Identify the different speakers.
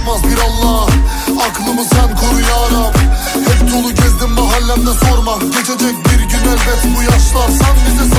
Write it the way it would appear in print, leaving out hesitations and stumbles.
Speaker 1: bakmaz bir Allah. Aklımı sen koru ya Rab. Hep dolu gezdim mahallemde sorma. Geçecek bir gün elbet bu yaşlar. Sen bize